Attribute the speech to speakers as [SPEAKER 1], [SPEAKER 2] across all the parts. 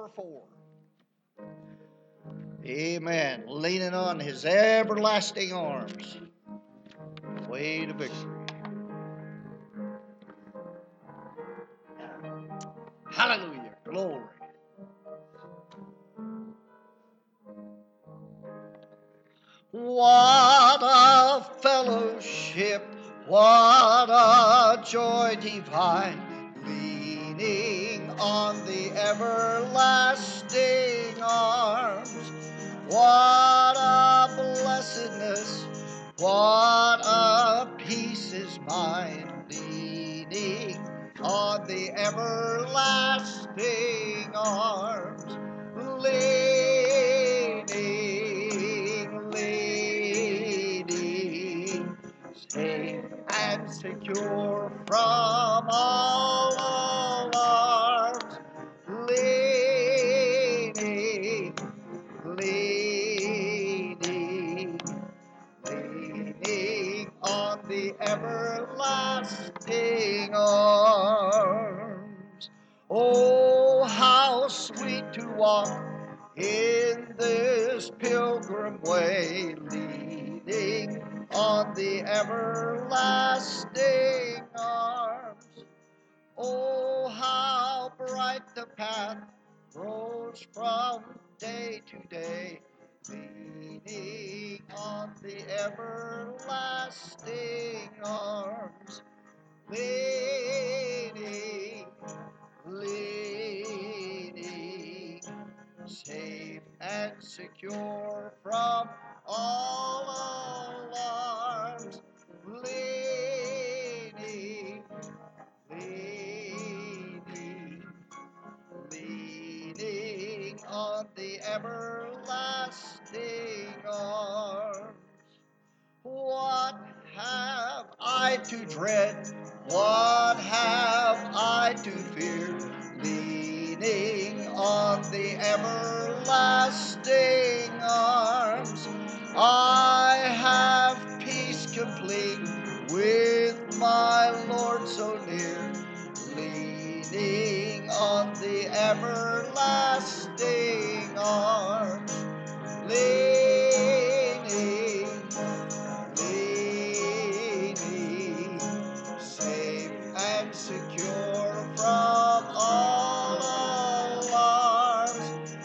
[SPEAKER 1] number 4. Amen. Leaning on His everlasting arms. Way to victory. Hallelujah. Glory. What a fellowship, what a joy divine, leaning on the everlasting arms. What a blessedness, what a peace is mine, leaning on the everlasting arms. Leaning, safe and secure from all alarms. Leaning on the everlasting arms. Oh, how sweet to walk in this pilgrim way, leaning on the everlasting arms. Oh, how bright the path grows from day to day, leaning on the everlasting arms. Leaning, safe and secure from all alarms. Leaning on the everlasting arms. What have I to dread? What have I to fear? Leaning on the everlasting arms. I have peace complete with my Lord so near, leaning on the everlasting arms. Leaning, safe and secure from all alarms.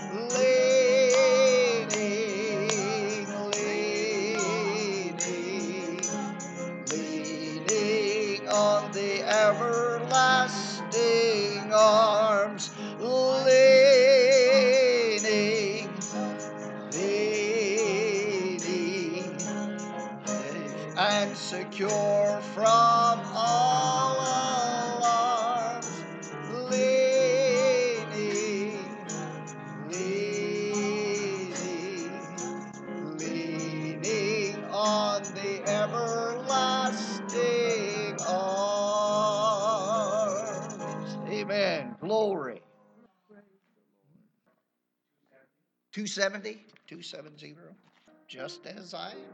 [SPEAKER 1] Leaning on the everlasting arms. Leaning, and secure from all alarms. Leaning on the everlasting arms. Amen. Glory. 270? 270. Just as I am.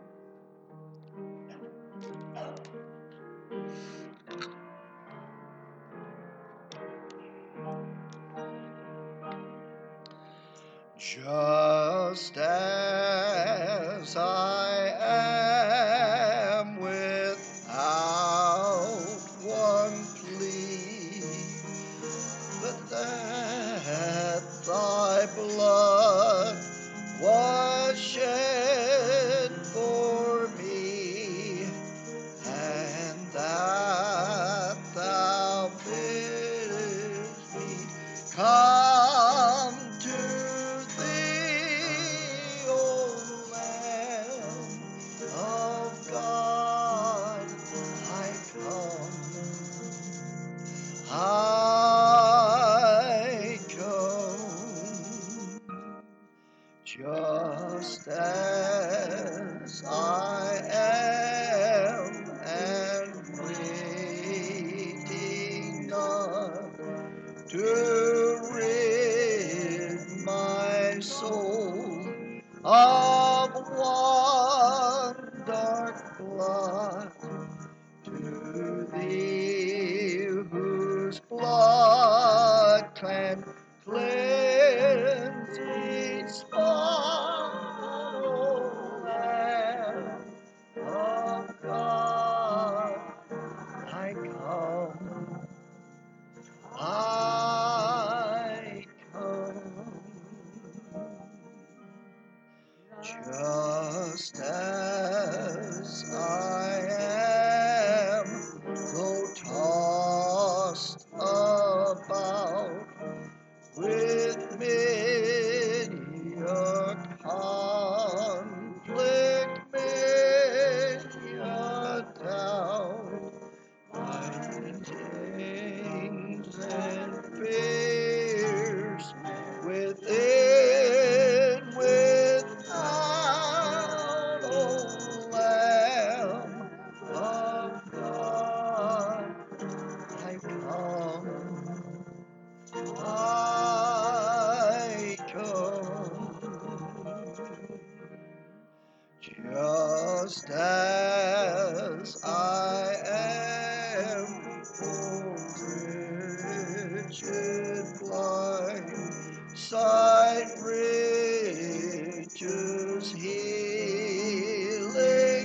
[SPEAKER 1] Just as I am, without one plea, but that thy blood was shed for me, and that thou biddest me come to thee, O Lamb of God, I come. I come, just as I am, and waiting not to rid my soul of one dark blot, to thee whose blood can cleanse just as I am, though tossed about with many a conflict, many a doubt, findings and fears within, without, O Lamb of God, I come, just as I am, oh wretched, blind, sight, riches, healing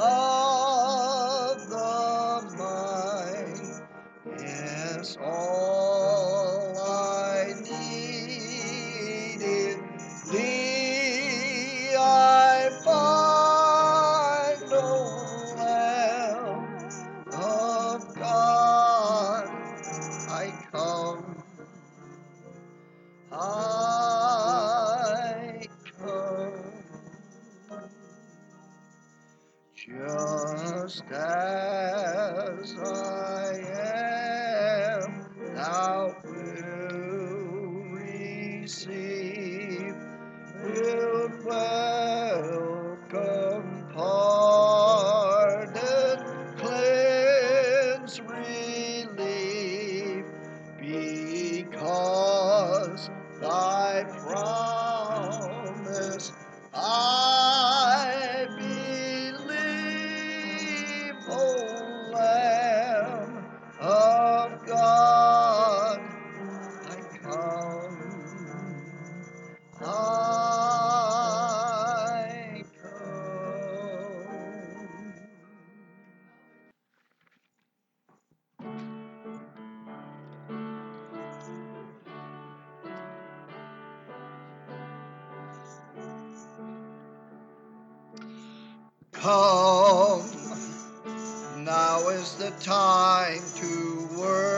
[SPEAKER 1] of the mind. Yes, all I need in Thee I find, O Lamb of God, I come, just as I am, Thou wilt receive, wilt welcome, pardon, cleanse, relieve, because Thy promise I believe, O Lamb of God, I come, I come. Now is the time to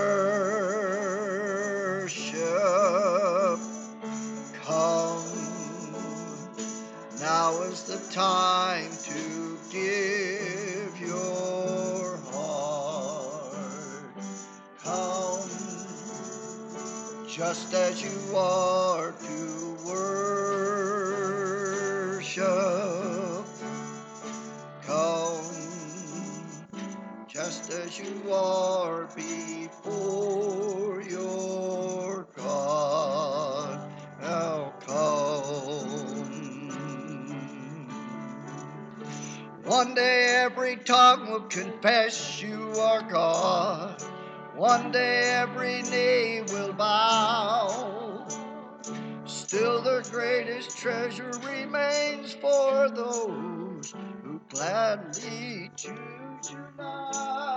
[SPEAKER 1] worship. Come. Now is the time to give your heart. Come, just as you are to worship. Come, just as you are before your God. Now come. One day every tongue will confess you are God. One day every knee will bow. Still the greatest treasure remains for those who gladly choose you now.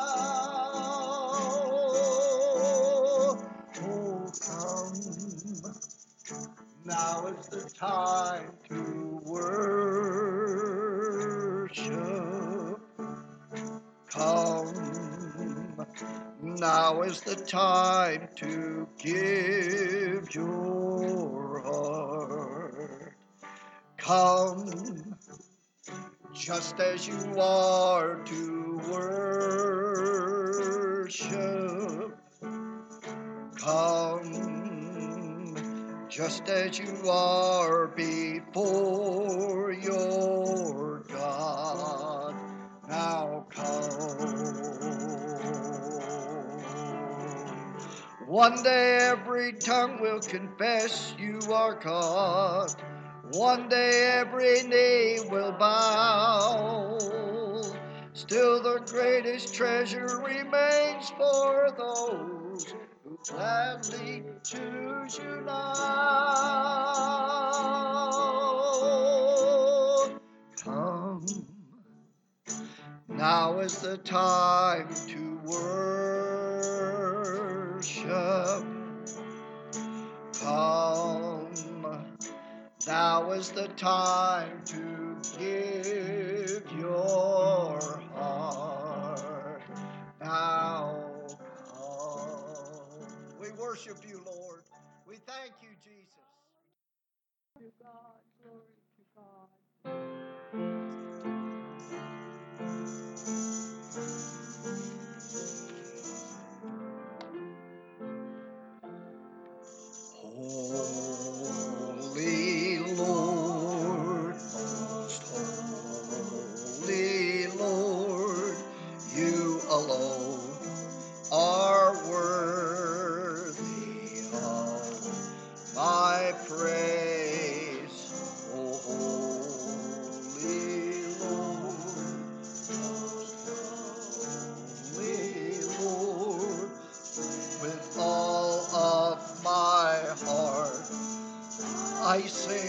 [SPEAKER 1] Oh, come. Now is the time to worship. Come. Now is the time to give your heart. Come, just as you are to worship. Come, just as you are before your God. Now come. One day every tongue will confess you are God. One day every knee will bow. Still the greatest treasure remains for those who gladly choose you now. Come. Now is the time to worship. Come. Now is the time to Give your heart now come. We worship you, Lord. We thank you, Jesus.
[SPEAKER 2] To God, glory to God.
[SPEAKER 1] Holy Lord, most holy Lord, you alone are worthy of my praise. Holy Lord, holy Lord, with all of my heart I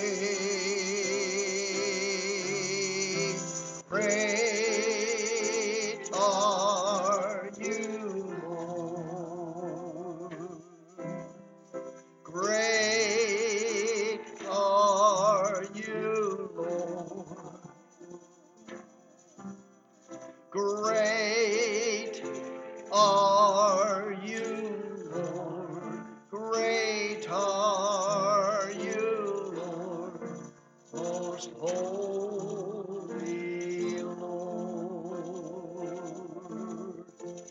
[SPEAKER 1] sing, great are you, Lord. Great are you, Lord. Great are you, Lord. Great are you, Lord. Most holy Lord.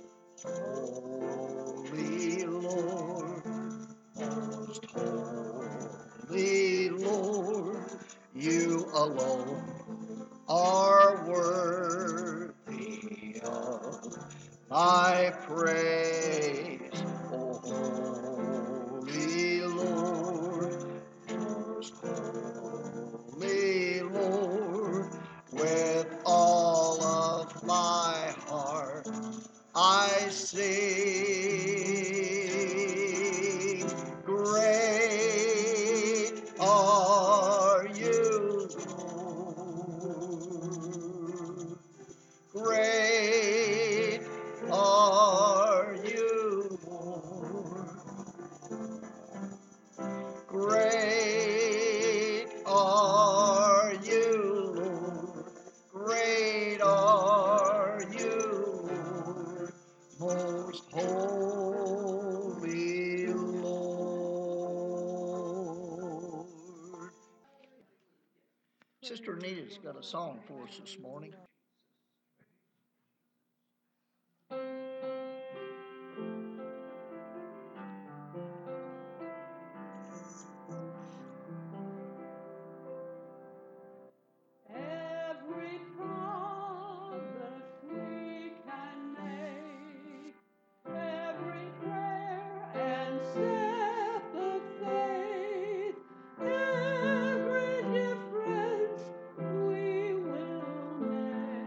[SPEAKER 1] Holy Lord. Most holy Lord. You alone are worthy of my praise. Holy Lord, most holy Lord, with all of my heart I sing, great are you, Lord. Great are you, Lord. Great are you, Lord. Great are you, Lord. Most holy Lord. Sister Anita's got a song for us this morning.
[SPEAKER 2] Every promise we can make, every prayer and step of faith, every difference we will make.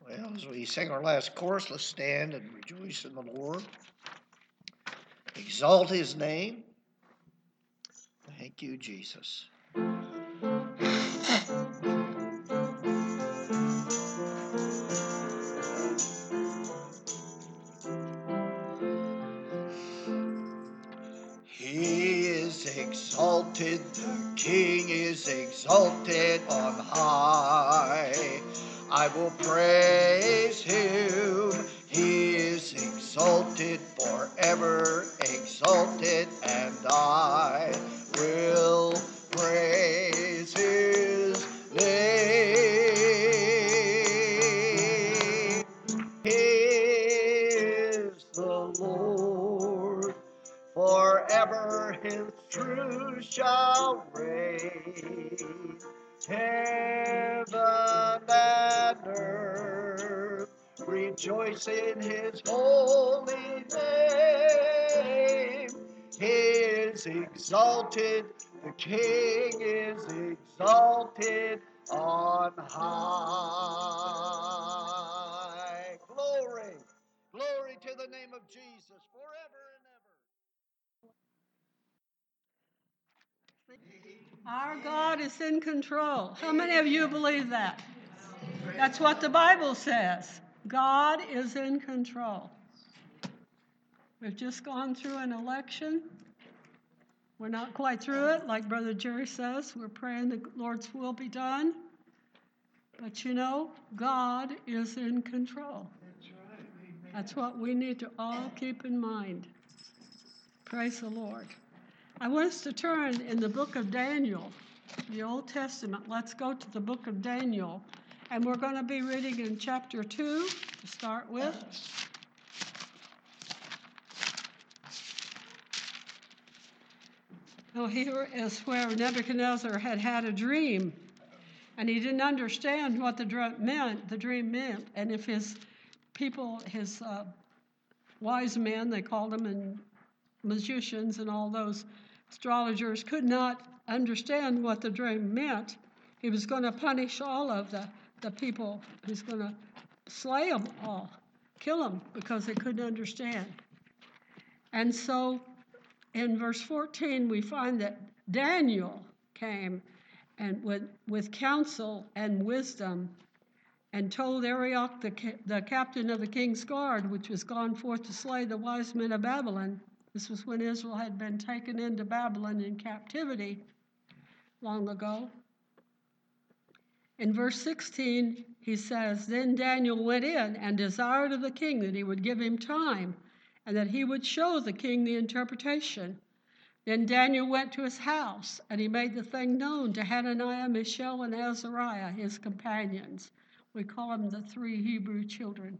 [SPEAKER 1] Well, as we sing our last chorus, let's stand and rejoice in the Lord. Exalt his name. Thank you, Jesus. He is exalted, the King is exalted on high. I will praise him, he is exalted, forever exalted, and I will praise his name. He is the Lord. Forever his truth shall reign. Heaven and earth rejoice in his holy name. He is exalted, the King is exalted on high. Glory, glory to the name of Jesus forever and ever.
[SPEAKER 2] Our God is in control. How many of you believe that? That's what the Bible says. God is in control. We've just gone through an election. We're not quite through it, like Brother Jerry says. We're praying the Lord's will be done. But you know, God is in control. That's what we need to all keep in mind. Praise the Lord. I want us to turn in the book of Daniel, the Old Testament. Let's go to the book of Daniel. And we're going to be reading in chapter 2 to start with. Well, here is where Nebuchadnezzar had a dream, and he didn't understand what the dream meant, and if his people, his wise men, they called them, and magicians and all those astrologers could not understand what the dream meant, he was going to punish all of the people. He was going to slay them all, kill them, because they couldn't understand. And so in verse 14, we find that Daniel came and with counsel and wisdom and told Arioch, the captain of the king's guard, which was gone forth to slay the wise men of Babylon. This was when Israel had been taken into Babylon in captivity long ago. In verse 16, he says, Then Daniel went in and desired of the king that he would give him time and that he would show the king the interpretation. Then Daniel went to his house, and he made the thing known to Hananiah, Mishael, and Azariah, his companions. We call them the 3 Hebrew children.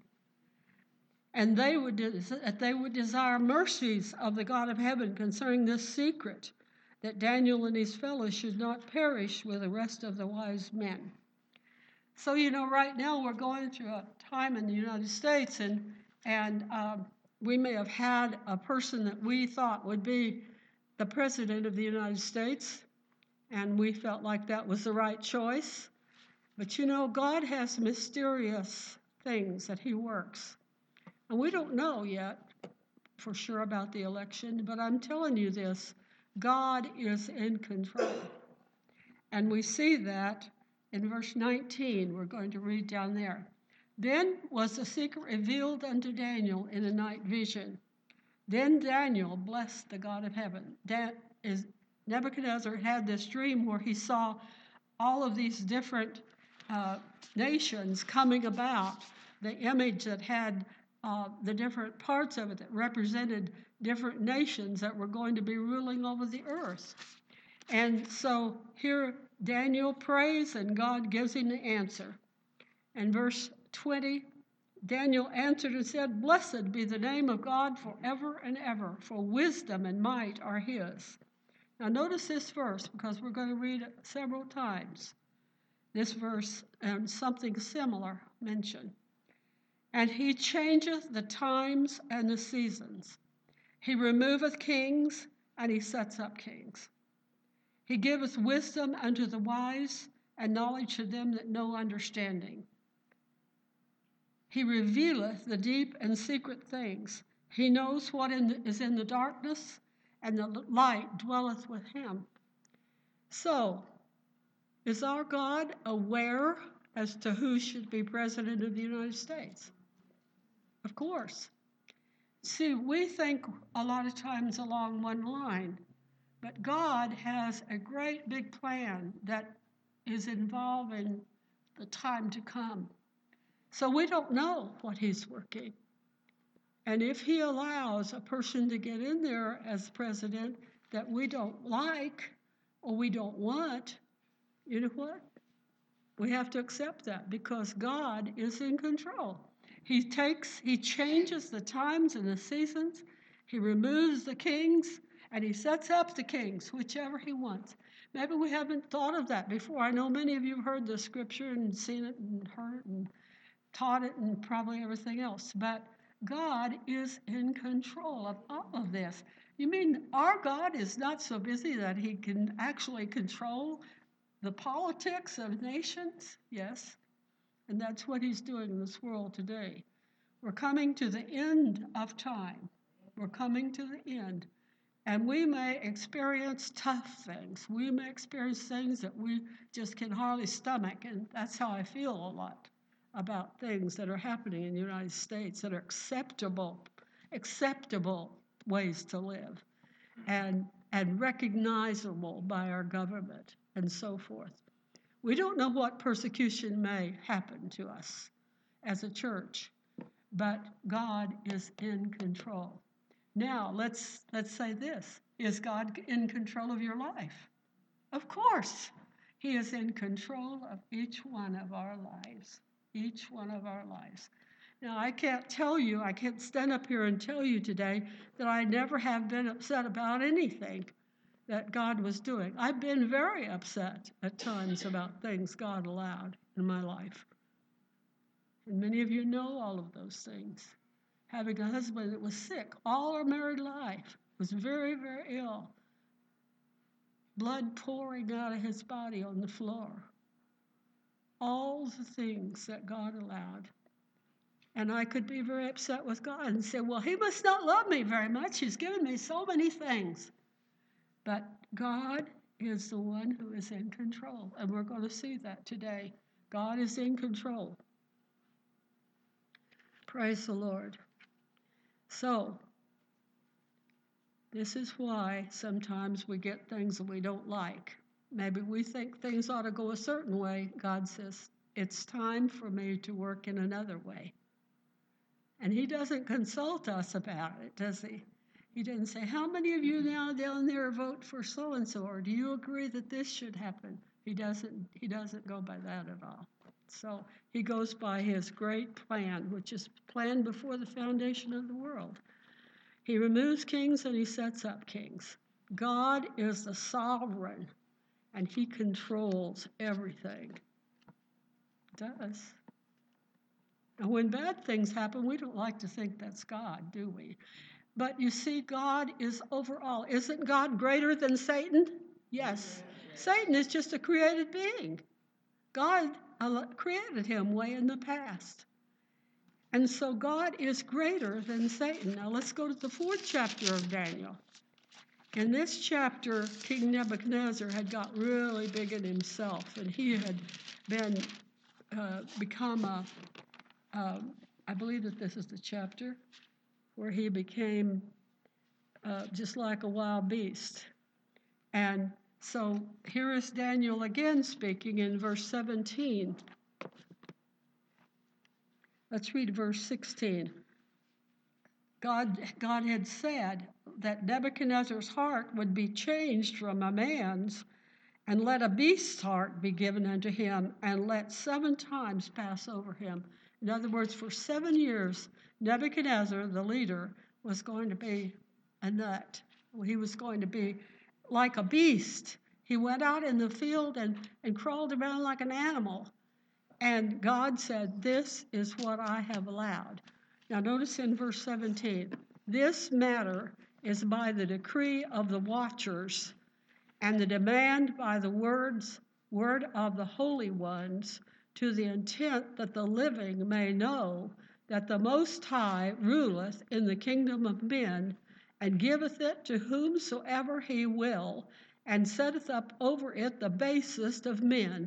[SPEAKER 2] And they would desire mercies of the God of heaven concerning this secret, that Daniel and his fellows should not perish with the rest of the wise men. So, you know, right now we're going through a time in the United States, and we may have had a person that we thought would be the President of the United States, and we felt like that was the right choice. But you know, God has mysterious things that he works. And we don't know yet for sure about the election, but I'm telling you this, God is in control. And we see that in verse 19. We're going to read down there. Then was the secret revealed unto Daniel in a night vision. Then Daniel blessed the God of heaven. Nebuchadnezzar had this dream where he saw all of these different nations coming about, the image that had the different parts of it that represented different nations that were going to be ruling over the earth. And so here Daniel prays and God gives him the answer. And verse 20, Daniel answered and said, Blessed be the name of God forever and ever, for wisdom and might are his. Now notice this verse, because we're going to read it several times. This verse and something similar mentioned. And he changeth the times and the seasons. He removeth kings, and he sets up kings. He giveth wisdom unto the wise, and knowledge to them that know understanding. He revealeth the deep and secret things. He knows what is in the darkness, and the light dwelleth with him. So, is our God aware as to who should be president of the United States? Of course. See, we think a lot of times along one line, but God has a great big plan that is involving the time to come. So we don't know what he's working. And if he allows a person to get in there as president that we don't like or we don't want, you know what? We have to accept that because God is in control. He changes the times and the seasons. He removes the kings and he sets up the kings, whichever he wants. Maybe we haven't thought of that before. I know many of you have heard the scripture and seen it and heard it and taught it and probably everything else. But God is in control of all of this. You mean our God is not so busy that he can actually control the politics of nations? Yes. And that's what he's doing in this world today. We're coming to the end of time. We're coming to the end. And we may experience tough things. We may experience things that we just can hardly stomach. And that's how I feel a lot about things that are happening in the United States that are acceptable ways to live and recognizable by our government and so forth. We don't know what persecution may happen to us as a church, but God is in control. Now, let's say this. Is God in control of your life? Of course. He is in control of each one of our lives. Each one of our lives. Now, I can't stand up here and tell you today that I never have been upset about anything that God was doing. I've been very upset at times about things God allowed in my life. And many of you know all of those things. Having a husband that was sick all our married life, was very, very ill. Blood pouring out of his body on the floor. All the things that God allowed. And I could be very upset with God and say, well, he must not love me very much. He's given me so many things. But God is the one who is in control. And we're going to see that today. God is in control. Praise the Lord. So, this is why sometimes we get things that we don't like. Maybe we think things ought to go a certain way. God says, it's time for me to work in another way. And he doesn't consult us about it, does he? He doesn't say, how many of you now down there vote for so-and-so, or do you agree that this should happen? He doesn't go by that at all. So he goes by his great plan, which is planned before the foundation of the world. He removes kings and he sets up kings. God is the sovereign, and he controls everything. He does. And when bad things happen, we don't like to think that's God, do we? But you see, God is over all. Isn't God greater than Satan? Yes. Satan is just a created being. God created him way in the past. And so God is greater than Satan. Now let's go to the 4th chapter of Daniel. In this chapter, King Nebuchadnezzar had got really big in himself, and he had become I believe that this is the chapter where he became just like a wild beast. And so here is Daniel again speaking in verse 17. Let's read verse 16. God had said that Nebuchadnezzar's heart would be changed from a man's, and let a beast's heart be given unto him, and let 7 times pass over him. In other words, for 7 years, Nebuchadnezzar, the leader, was going to be a nut. He was going to be like a beast. He went out in the field and crawled around like an animal. And God said, this is what I have allowed. Now notice in verse 17, this matter is by the decree of the watchers and the demand by the word of the holy ones to the intent that the living may know that the Most High ruleth in the kingdom of men, and giveth it to whomsoever he will, and setteth up over it the basest of men.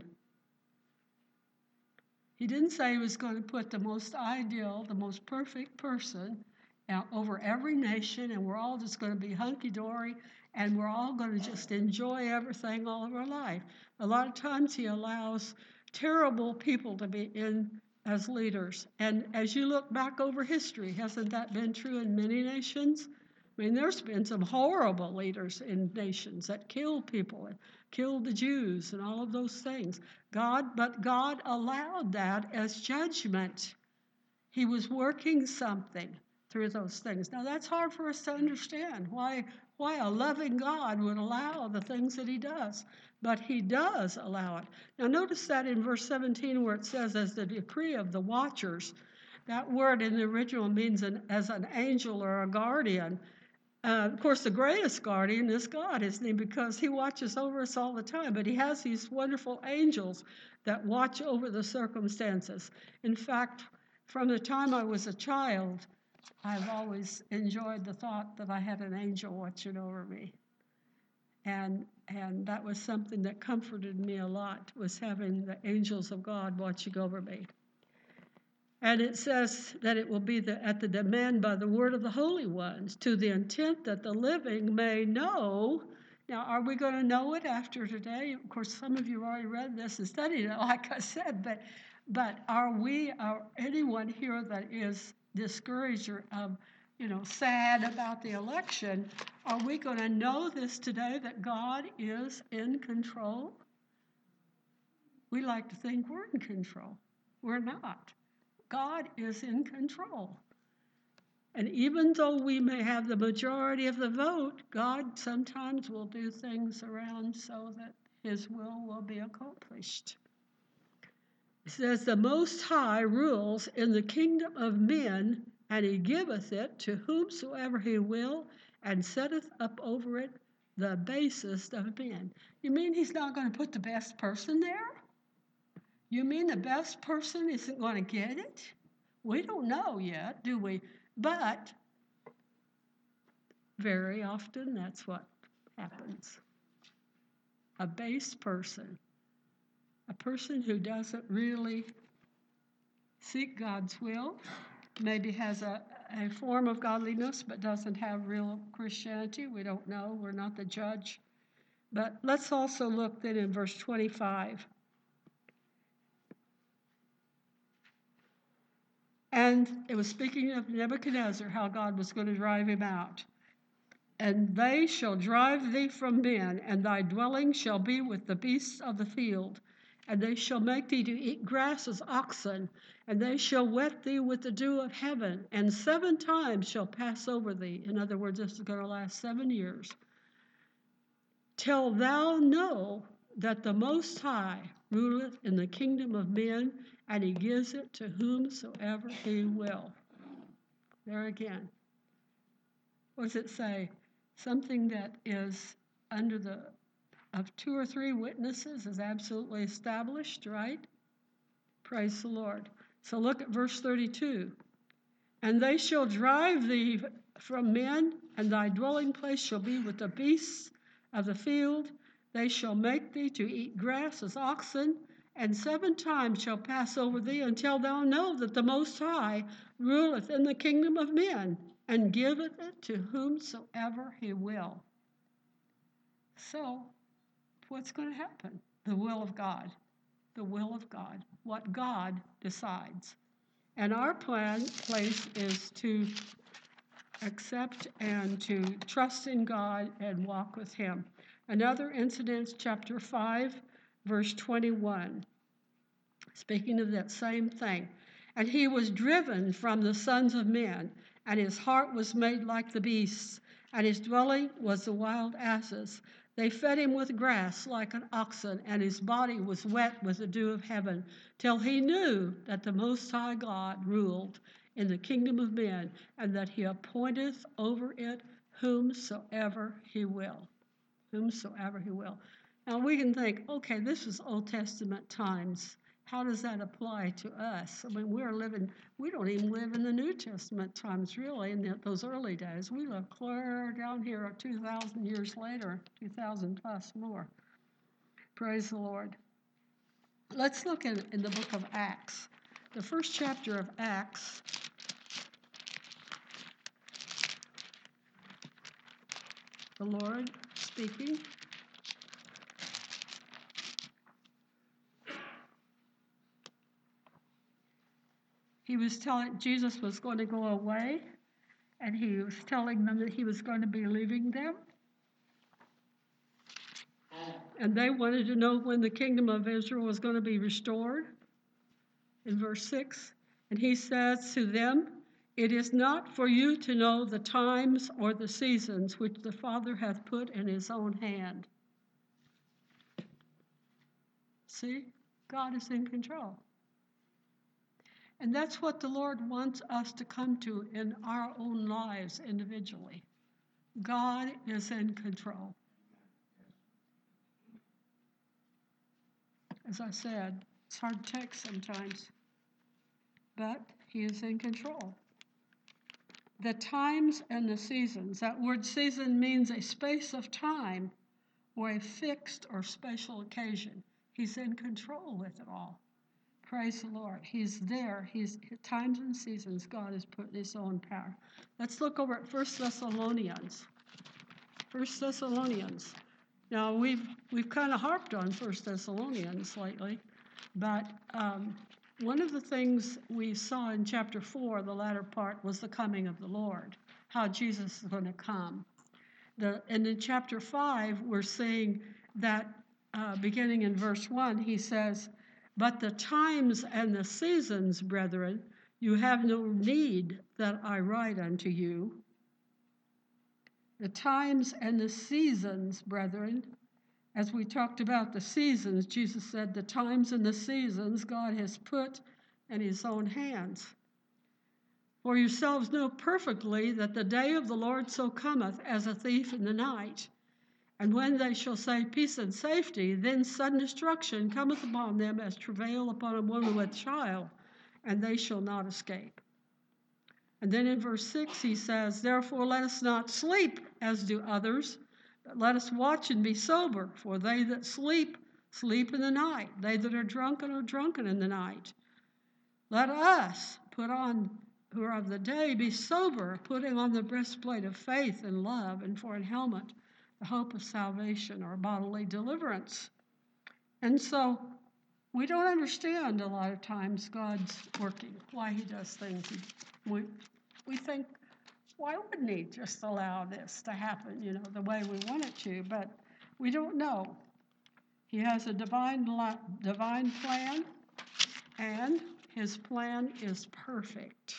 [SPEAKER 2] He didn't say he was going to put the most ideal, the most perfect person over every nation, and we're all just going to be hunky-dory, and we're all going to just enjoy everything all of our life. A lot of times he allows terrible people to be in as leaders. And as you look back over history, hasn't that been true in many nations? I mean, there's been some horrible leaders in nations that killed people and killed the Jews and all of those things. But God allowed that as judgment. He was working something through those things. Now, that's hard for us to understand, why a loving God would allow the things that he does. But he does allow it. Now, notice that in verse 17 where it says, as the decree of the watchers. That word in the original means as an angel or a guardian. Of course, the greatest guardian is God, isn't he? Because he watches over us all the time. But he has these wonderful angels that watch over the circumstances. In fact, from the time I was a child, I've always enjoyed the thought that I had an angel watching over me. And that was something that comforted me a lot, was having the angels of God watching over me. And it says that it will be at the demand by the word of the holy ones, to the intent that the living may know. Now, are we going to know it after today? Of course, some of you have already read this and studied it, like I said, but are anyone here that is discouraged or sad about the election, are we going to know this today, that God is in control? We like to think we're in control. We're not. God is in control. And even though we may have the majority of the vote, God sometimes will do things around so that his will be accomplished. It says, the Most High rules in the kingdom of men, and he giveth it to whomsoever he will, and setteth up over it the basest of men. You mean he's not going to put the best person there? You mean the best person isn't going to get it? We don't know yet, do we? But very often that's what happens. A base person, a person who doesn't really seek God's will, maybe has a form of godliness but doesn't have real Christianity. We don't know. We're not the judge. But let's also look then in verse 25. And it was speaking of Nebuchadnezzar, how God was going to drive him out. And they shall drive thee from men, and thy dwelling shall be with the beasts of the field. And they shall make thee to eat grass as oxen, and they shall wet thee with the dew of heaven, and 7 times shall pass over thee. In other words, this is going to last 7 years. Till thou know that the Most High ruleth in the kingdom of men, and he gives it to whomsoever he will. There again. What does it say? Something that is of 2 or 3 witnesses is absolutely established, right? Praise the Lord. So look at verse 32. And they shall drive thee from men, and thy dwelling place shall be with the beasts of the field. They shall make thee to eat grass as oxen, and 7 times shall pass over thee, until thou know that the Most High ruleth in the kingdom of men, and giveth it to whomsoever he will. So, what's going to happen? The will of God. The will of God. What God decides. And our place is to accept and to trust in God and walk with him. Another incident, chapter 5, verse 21. Speaking of that same thing. And he was driven from the sons of men, and his heart was made like the beasts, and his dwelling was the wild asses. They fed him with grass like an oxen, and his body was wet with the dew of heaven, till he knew that the Most High God ruled in the kingdom of men, and that he appointeth over it whomsoever he will. Whomsoever he will. Now we can think, okay, this was Old Testament times. how does that apply to us? I mean, we don't even live in the New Testament times, really, in those early days. We live clear down here 2,000 years later, 2,000 plus more. Praise the Lord. Let's look in the book of Acts. The first chapter of Acts. The Lord speaking. Jesus was going to go away, and he was telling them that he was going to be leaving them. And they wanted to know when the kingdom of Israel was going to be restored. In verse 6, and he says to them, "It is not for you to know the times or the seasons which the Father hath put in his own hand." See, God is in control. And that's what the Lord wants us to come to in our own lives individually. God is in control. As I said, it's hard to take sometimes, but he is in control. The times and the seasons. That word season means a space of time or a fixed or special occasion. He's in control with it all. Praise the Lord. He's there. Times and seasons God has put in his own power. Let's look over at 1 Thessalonians. 1 Thessalonians. Now, we've kind of harped on 1 Thessalonians lately, but one of the things we saw in chapter 4, the latter part, was the coming of the Lord, how Jesus is going to come. And in chapter 5, we're seeing that beginning in verse 1, he says, "But the times and the seasons, brethren, you have no need that I write unto you." The times and the seasons, brethren, as we talked about the seasons, Jesus said the times and the seasons God has put in his own hands. "For yourselves know perfectly that the day of the Lord so cometh as a thief in the night. And when they shall say peace and safety, then sudden destruction cometh upon them as travail upon a woman with child, and they shall not escape." And then in verse 6 he says, "Therefore let us not sleep as do others, but let us watch and be sober. For they that sleep, sleep in the night. They that are drunken in the night. Let us put on, who are of the day, be sober, putting on the breastplate of faith and love, and for an helmet, the hope of salvation or bodily deliverance." And so we don't understand a lot of times God's working, why he does things. We think, why wouldn't he just allow this to happen, the way we want it to? But we don't know. He has a divine plan, and his plan is perfect.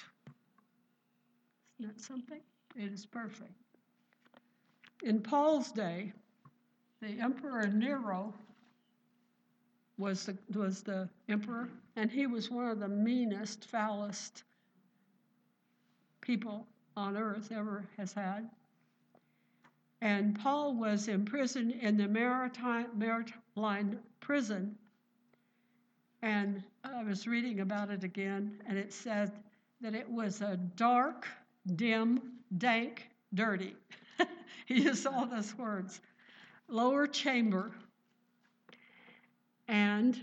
[SPEAKER 2] Isn't that something? It is perfect. In Paul's day, the Emperor Nero was the emperor, and he was one of the meanest, foulest people on earth ever has had. And Paul was imprisoned in the Maryline prison, and I was reading about it again, and it said that it was a dark, dim, dank, dirty. He used all those words. Lower chamber. And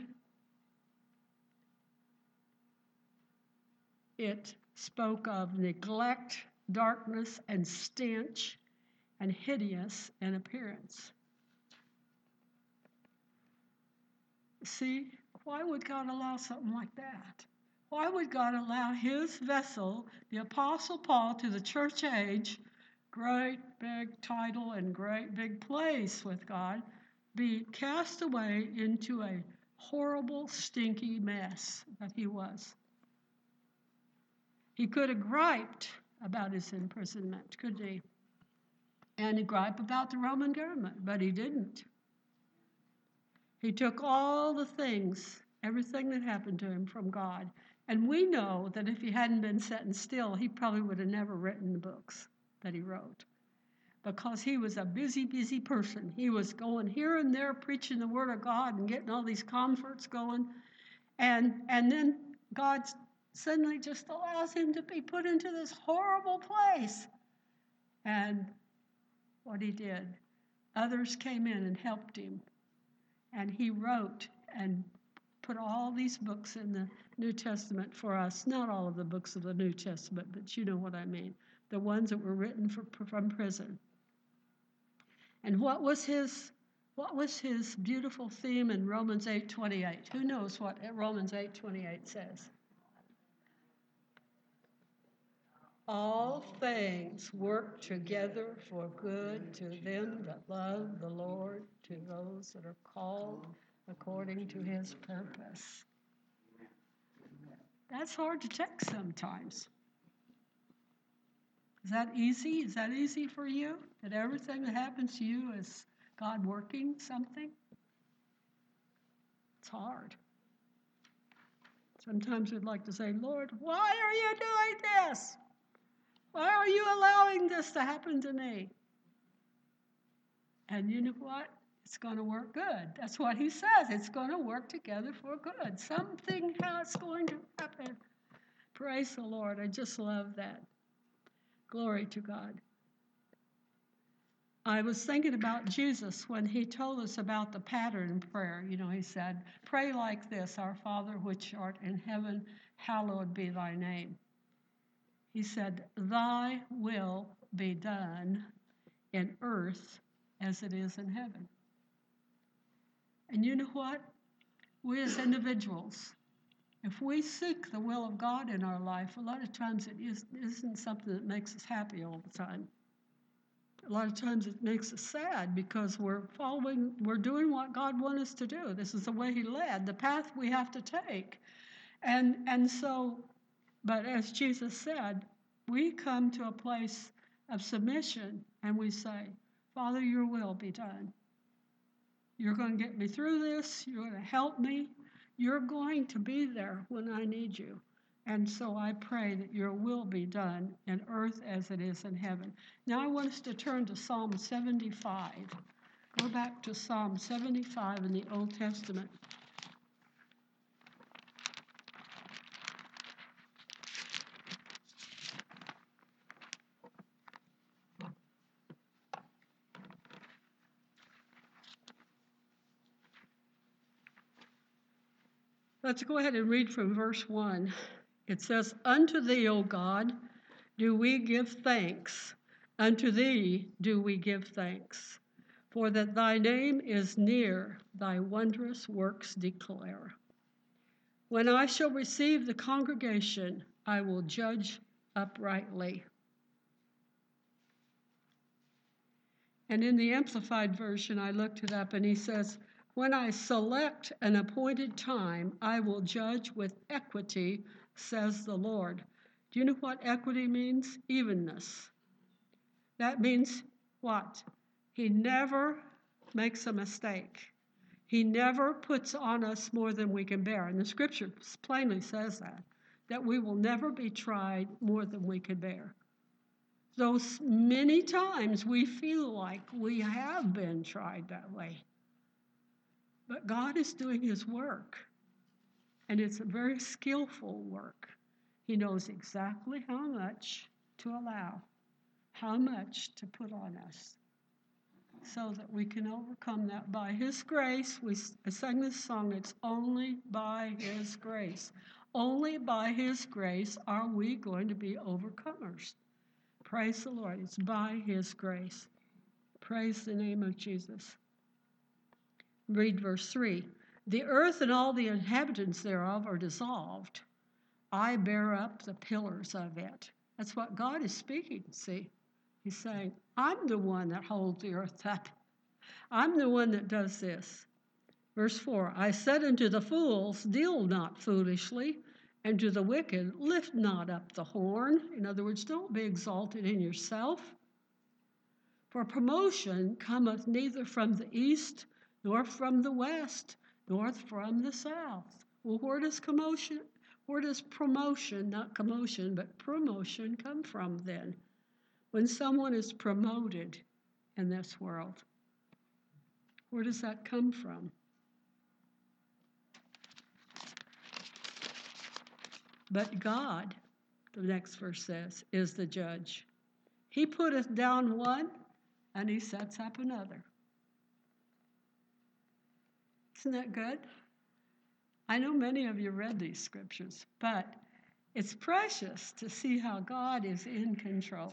[SPEAKER 2] it spoke of neglect, darkness, and stench, and hideous in appearance. See, why would God allow something like that? Why would God allow his vessel, the Apostle Paul, to the church age, great big title and great big place with God, be cast away into a horrible, stinky mess that he was? He could have griped about his imprisonment, couldn't he? And he griped about the Roman government, but he didn't. He took all the things, everything that happened to him from God. And we know that if he hadn't been sitting still, he probably would have never written the books that he wrote. Because he was a busy, busy person. He was going here and there preaching the word of God and getting all these converts going. And then God suddenly just allows him to be put into this horrible place. And what he did, others came in and helped him. And he wrote and put all these books in the New Testament for us. Not all of the books of the New Testament, but you know what I mean. The ones that were written from prison. And what was his beautiful theme in Romans 8:28? Who knows what Romans 8:28 says? All things work together for good to them that love the Lord, to those that are called according to his purpose. That's hard to take sometimes. Is that easy? Is that easy for you? That everything that happens to you is God working something? It's hard. Sometimes we'd like to say, Lord, why are you doing this? Why are you allowing this to happen to me? And you know what? It's going to work good. That's what he says. It's going to work together for good. Something is going to happen. Praise the Lord. I just love that. Glory to God. I was thinking about Jesus when he told us about the pattern prayer. You know, he said, pray like this, our Father which art in heaven, hallowed be thy name. He said, thy will be done in earth as it is in heaven. And you know what? We as individuals, if we seek the will of God in our life, a lot of times it isn't something that makes us happy all the time. A lot of times it makes us sad because we're doing what God wants us to do. This is the way he led, the path we have to take. And so, but as Jesus said, we come to a place of submission and we say, Father, your will be done. You're going to get me through this. You're going to help me. You're going to be there when I need you. And so I pray that your will be done in earth as it is in heaven. Now I want us to turn to Psalm 75. Go back to Psalm 75 in the Old Testament. Let's go ahead and read from verse 1. It says, unto thee, O God, do we give thanks. Unto thee do we give thanks. For that thy name is near, thy wondrous works declare. When I shall receive the congregation, I will judge uprightly. And in the Amplified Version, I looked it up, and he says, when I select an appointed time, I will judge with equity, says the Lord. Do you know what equity means? Evenness. That means what? He never makes a mistake. He never puts on us more than we can bear. And the scripture plainly says that we will never be tried more than we can bear. Though many times we feel like we have been tried that way. But God is doing his work, and it's a very skillful work. He knows exactly how much to allow, how much to put on us, so that we can overcome that by his grace. We sang this song, it's only by his grace. Only by his grace are we going to be overcomers. Praise the Lord. It's by his grace. Praise the name of Jesus. Read verse 3. The earth and all the inhabitants thereof are dissolved. I bear up the pillars of it. That's what God is speaking, see? He's saying, I'm the one that holds the earth up. I'm the one that does this. Verse 4, I said unto the fools, deal not foolishly, and to the wicked, lift not up the horn. In other words, don't be exalted in yourself. For promotion cometh neither from the east, nor from the west, nor from the south. Well, where does promotion, not commotion, but promotion come from then? When someone is promoted in this world, where does that come from? But God, the next verse says, is the judge. He putteth down one, and he sets up another. Isn't that good? I know many of you read these scriptures, but it's precious to see how God is in control.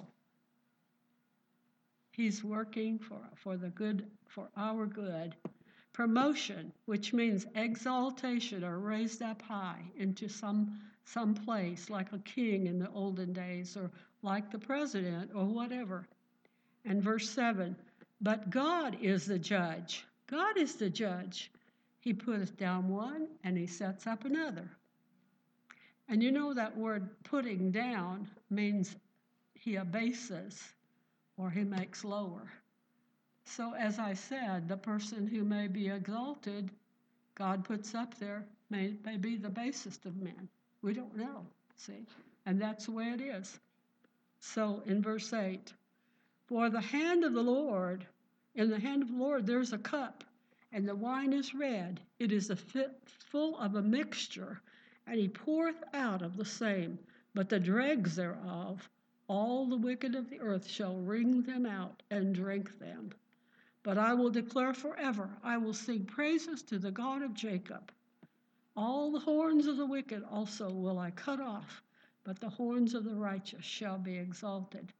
[SPEAKER 2] He's working for the good, for our good. Promotion, which means exaltation or raised up high into some place, like a king in the olden days, or like the president, or whatever. And verse 7, but God is the judge. God is the judge. He putteth down one, and he sets up another. And you know that word putting down means he abases, or he makes lower. So as I said, the person who may be exalted, God puts up there, may be the basest of men. We don't know, see? And that's the way it is. So in verse 8, for the hand of the Lord, in the hand of the Lord there's a cup, and the wine is red. It is full of a mixture, and he poureth out of the same. But the dregs thereof, all the wicked of the earth shall wring them out and drink them. But I will declare forever, I will sing praises to the God of Jacob. All the horns of the wicked also will I cut off, but the horns of the righteous shall be exalted.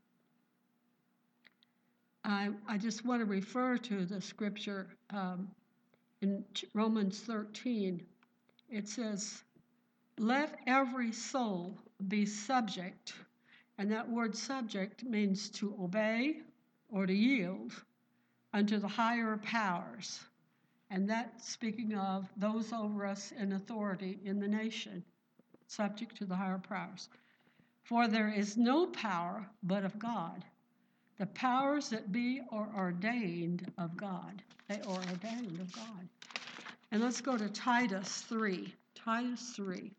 [SPEAKER 2] I just want to refer to the scripture in Romans 13. It says, let every soul be subject, and that word subject means to obey or to yield unto the higher powers. And that's speaking of those over us in authority in the nation, subject to the higher powers. For there is no power but of God. The powers that be are ordained of God. They are ordained of God. And let's go to Titus 3. Titus 3.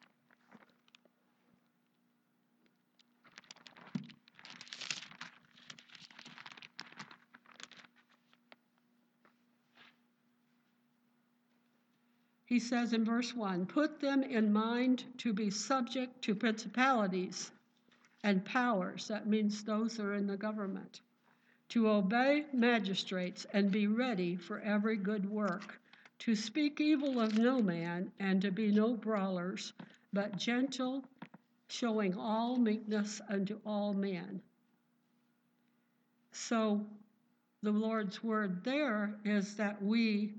[SPEAKER 2] He says in verse 1, put them in mind to be subject to principalities and powers. That means those who are in the government. To obey magistrates and be ready for every good work. To speak evil of no man and to be no brawlers, but gentle, showing all meekness unto all men. So the Lord's word there is that we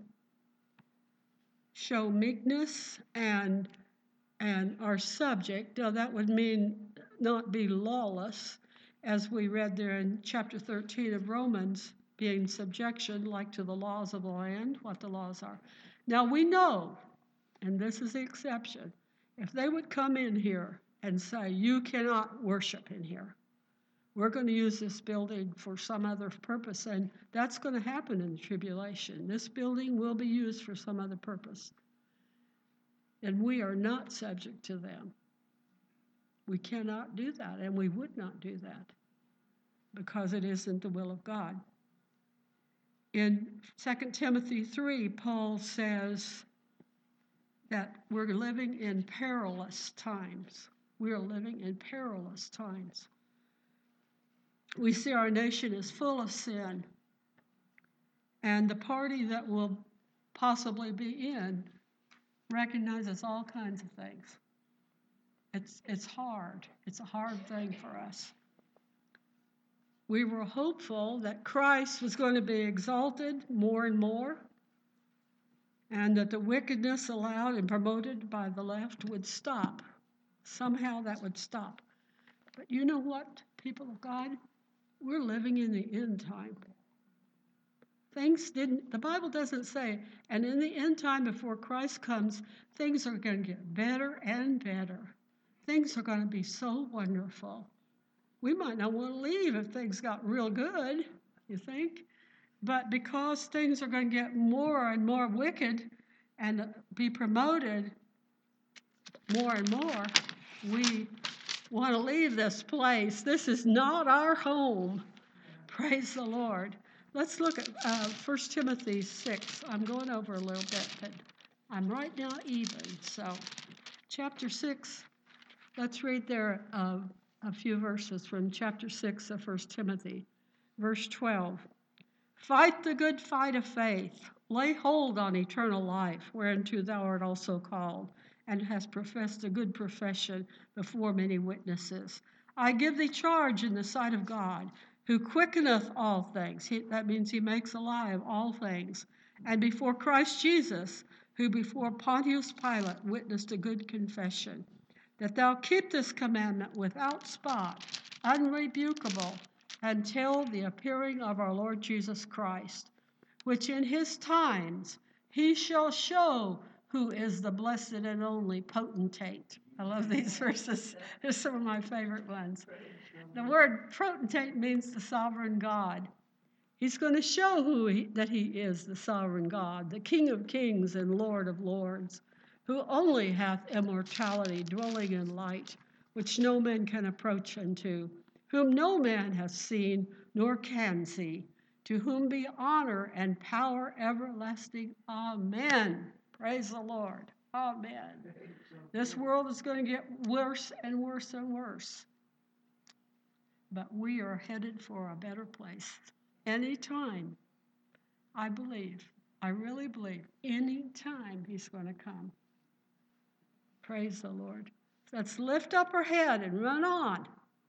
[SPEAKER 2] show meekness and are subject. Now that would mean not be lawless, as we read there in chapter 13 of Romans, being subjection like to the laws of the land, what the laws are. Now we know, and this is the exception, if they would come in here and say, you cannot worship in here, we're going to use this building for some other purpose, and that's going to happen in the tribulation. This building will be used for some other purpose. And we are not subject to them. We cannot do that, and we would not do that because it isn't the will of God. In 2 Timothy 3, Paul says that we're living in perilous times. We are living in perilous times. We see our nation is full of sin, and the party that will possibly be in recognizes all kinds of things. It's hard. It's a hard thing for us. We were hopeful that Christ was going to be exalted more and more, and that the wickedness allowed and promoted by the left would stop. Somehow that would stop. But you know what, people of God? We're living in the end time. The Bible doesn't say, and in the end time before Christ comes, things are going to get better and better. Things are going to be so wonderful. We might not want to leave if things got real good, you think? But because things are going to get more and more wicked and be promoted more and more, we want to leave this place. This is not our home. Praise the Lord. Let's look at 1 Timothy 6. I'm going over a little bit, but I'm right now even. So, chapter 6, Let's read there a few verses from chapter 6 of 1 Timothy, verse 12. Fight the good fight of faith. Lay hold on eternal life, whereunto thou art also called, and hast professed a good profession before many witnesses. I give thee charge in the sight of God, who quickeneth all things. That means he makes alive all things. And before Christ Jesus, who before Pontius Pilate witnessed a good confession, that thou keep this commandment without spot, unrebukable, until the appearing of our Lord Jesus Christ, which in his times he shall show who is the blessed and only potentate. I love these verses. They're some of my favorite ones. The word potentate means the sovereign God. He's going to show that he is the sovereign God, the King of kings and Lord of lords, who only hath immortality, dwelling in light, which no man can approach unto, whom no man hath seen nor can see, to whom be honor and power everlasting. Amen. Praise the Lord. Amen. This world is going to get worse and worse and worse. But we are headed for a better place. Anytime, I believe, I really believe, anytime he's going to come. Praise the Lord. Let's lift up our head and run on.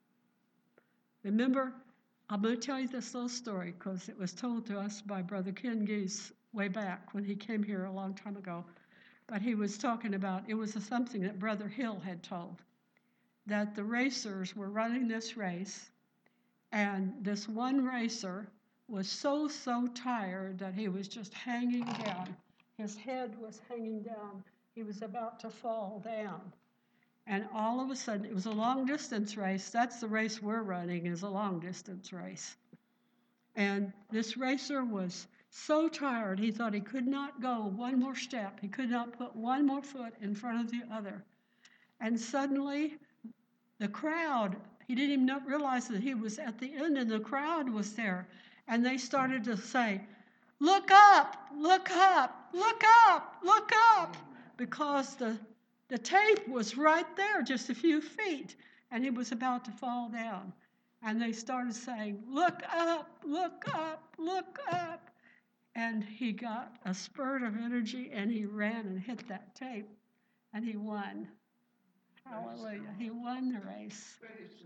[SPEAKER 2] Remember, I'm going to tell you this little story because it was told to us by Brother Ken Geese way back when he came here a long time ago. But he was talking about, it was something that Brother Hill had told, that the racers were running this race, and this one racer was so tired that he was just hanging down. His head was hanging down. He was about to fall down. And all of a sudden, it was a long-distance race. That's the race we're running, is a long-distance race. And this racer was so tired, he thought he could not go one more step. He could not put one more foot in front of the other. And suddenly, the crowd, he didn't even realize that he was at the end, and the crowd was there. And they started to say, "Look up, look up, look up, look up," because the tape was right there, just a few feet, and he was about to fall down. And they started saying, "Look up, look up, look up." And he got a spurt of energy, and he ran and hit that tape, and he won. Hallelujah. He won the race.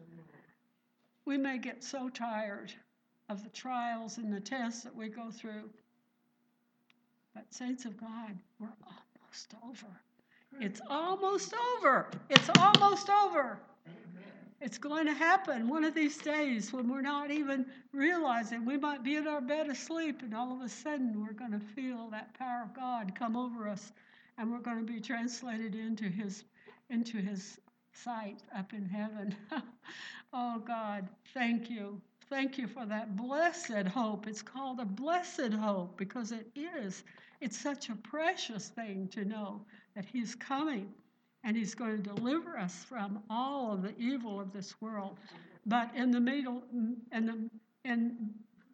[SPEAKER 2] We may get so tired of the trials and the tests that we go through, but saints of God, we're almost over. It's almost over. It's almost over. It's going to happen one of these days when we're not even realizing. We might be in our bed asleep, and all of a sudden we're going to feel that power of God come over us, and we're going to be translated into his sight up in heaven. Oh God, thank you. Thank you for that blessed hope. It's called a blessed hope because it is. It's such a precious thing to know that he's coming and he's going to deliver us from all of the evil of this world. But in the middle, and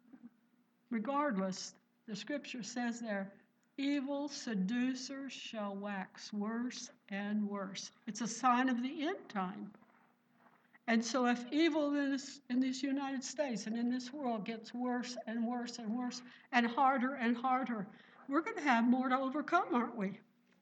[SPEAKER 2] regardless, the scripture says there, evil seducers shall wax worse and worse. It's a sign of the end time. And so if evil in this United States and in this world gets worse and worse and worse and harder, we're going to have more to overcome, aren't we?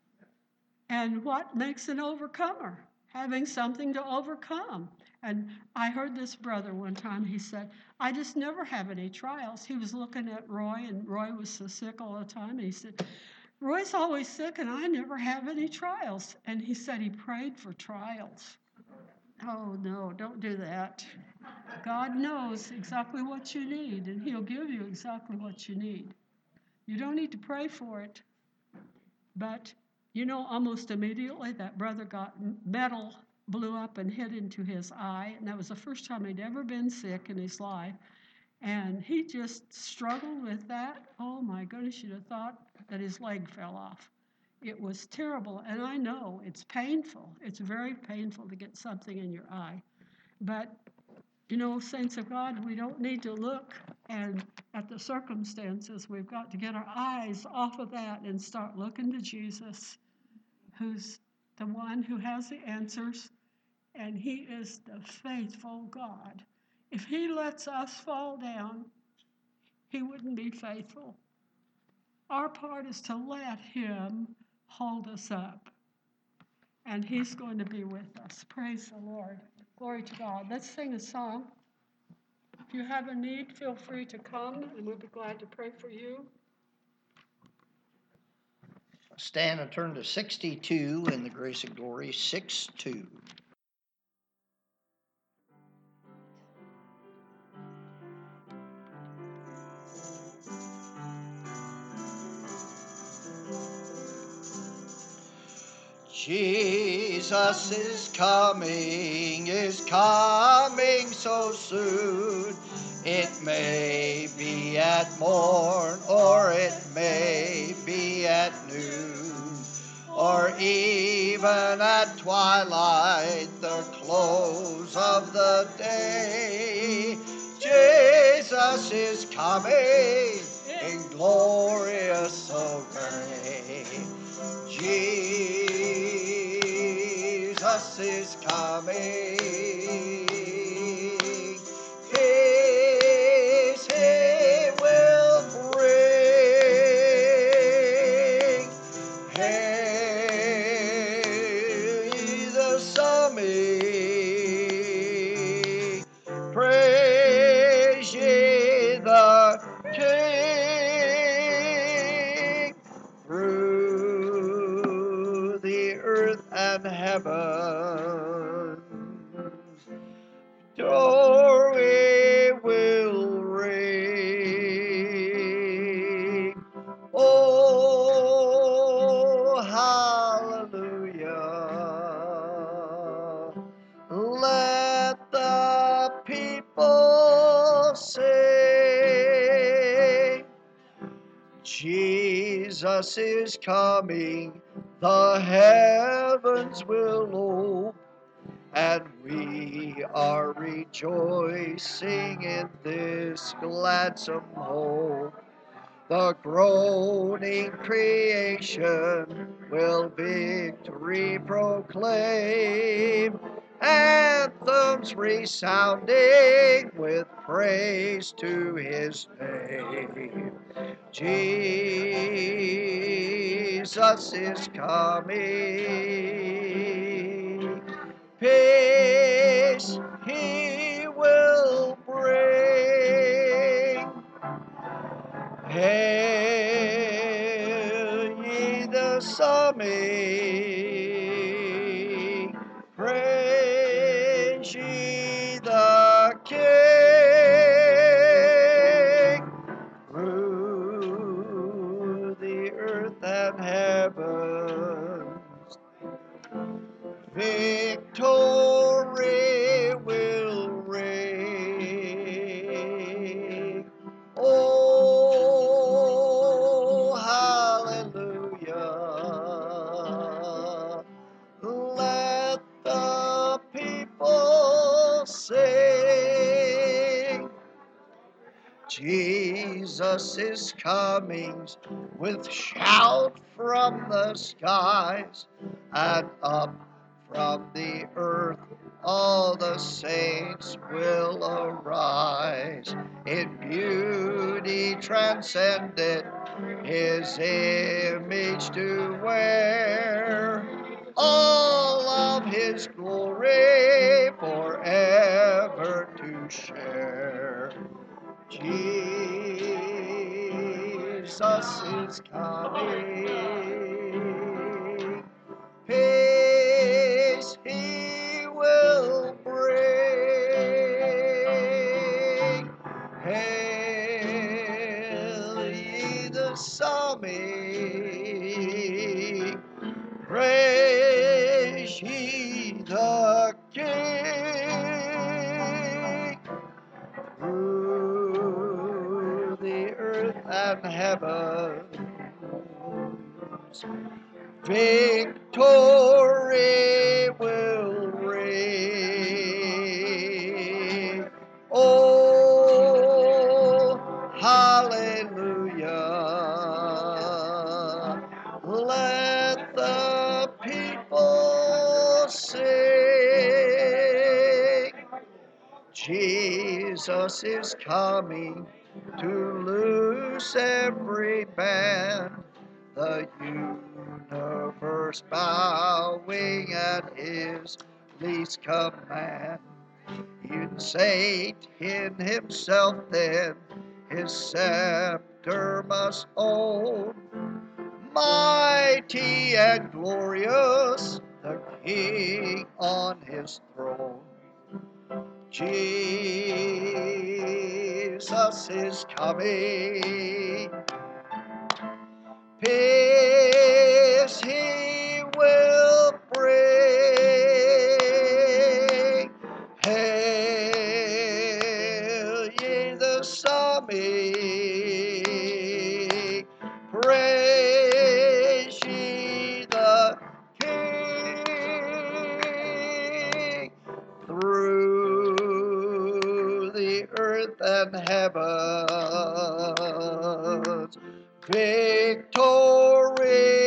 [SPEAKER 2] And what makes an overcomer? Having something to overcome. And I heard this brother one time, he said, "I just never have any trials." He was looking at Roy, and Roy was so sick all the time. And he said, "Roy's always sick, and I never have any trials." And he said he prayed for trials. Oh, no, don't do that. God knows exactly what you need, and he'll give you exactly what you need. You don't need to pray for it. But, almost immediately that brother got metal blew up and hit into his eye, and that was the first time he'd ever been sick in his life. And he just struggled with that. Oh, my goodness, you'd have thought that his leg fell off. It was terrible, and I know it's painful. It's very painful to get something in your eye. But, saints of God, we don't need to look at the circumstances. We've got to get our eyes off of that and start looking to Jesus, who's the one who has the answers. and he is the faithful God. If he lets us fall down, he wouldn't be faithful. Our part is to let him hold us up, and he's going to be with us. Praise the Lord. Glory to God. Let's sing a song. If you have a need, feel free to come, and we'll be glad to pray for you.
[SPEAKER 1] Stand and turn to 62 in the Grace and Glory, 6-2. Jesus is coming so soon. It may be at morn, or it may be at noon, or even at twilight, the close of the day. Jesus is coming in glorious array. Jesus is coming. Peace he will bring. Hail ye the summit. Praise ye the King. Through the earth and heavens, glory will ring. Oh, hallelujah. Let the people sing. Jesus is coming, the heavens will open, and we are rejoicing in this gladsome hope. The groaning creation will victory proclaim, anthems resounding with praise to his name. Jesus is coming. Peace he will bring. Hail ye the summit. Praise ye the King. Through the earth and heavens, victory will reign. Oh, hallelujah. Let the people sing. Jesus is coming with shout from the skies, and up from the earth all the saints will arise. In beauty transcendent, his image to wear, all of his glory forever to share. Jesus is coming. Peace he will bring. Hail ye the summit. Praise ye the King. Through the earth and heavens, victory will reign. Oh, hallelujah. Let the people sing. Jesus is coming to loose every band, the universe bowing at his least command. Satan himself then his scepter must own, mighty and glorious, the King on his throne. Jesus is coming, peace he will bring. Hail ye the summit, praise ye the King. Through the earth and heavens, victory